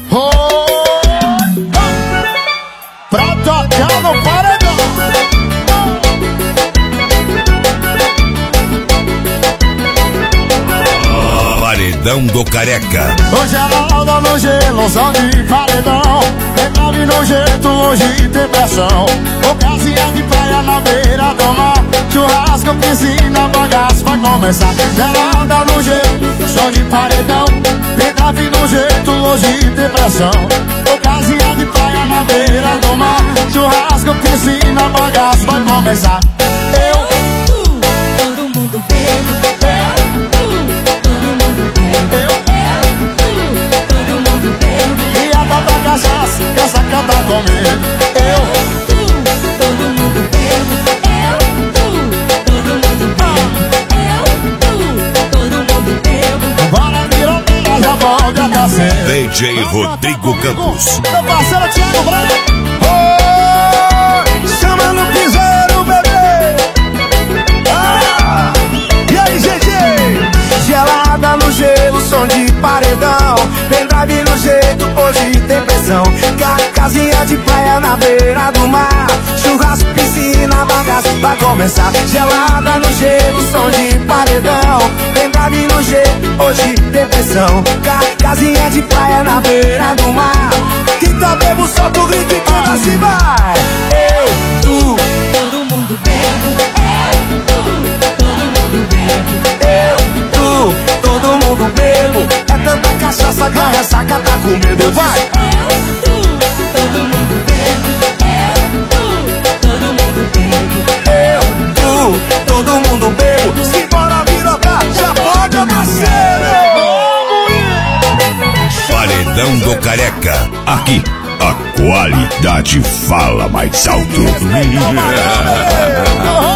Pra tocar no paredão. Paredão do Careca. Hoje ela anda no gelo, som de paredão. Recabe no jeito, hoje tem pressão. Ocasião de praia na beira do mar. Churrasco, piscina, bagaço vai começar. Ela anda no gelo, som de paredão. Recabe no jeito, hoje tem pressão. Ocasião de praia na beira do mar. Churrasco, piscina, bagaço vai começar. Todo mundo bebe. Cachaça, que essa canta comigo. Todo mundo bebo. Todo mundo bebo. Todo mundo bebo. Bora virou bela, já volta a cacete. DJ Rodrigo Campos. Meu parceiro Thiago Branco. Chama no piseiro, bebê. E aí, gente? Gelada no gelo, som de paredão. Pendrive no jeito, hoje tem pressão. Casinha de praia na beira do mar. Churrasco, piscina, bagaço vai começar. Gelada no gelo, som de paredão. Pendrive no jeito, hoje tem pressão. Casinha de praia na beira do mar. Quem tá bebo, solta o grito e canta assim vai. Todo mundo bebe. Todo mundo bebo. É tanta cachaça que a ressaca tá com medo. Vai! Todo mundo bebe. Todo mundo bebe. Todo mundo bebo. Simbora virotar, já pode nascer. Paredão do Careca. Aqui, a qualidade fala mais alto.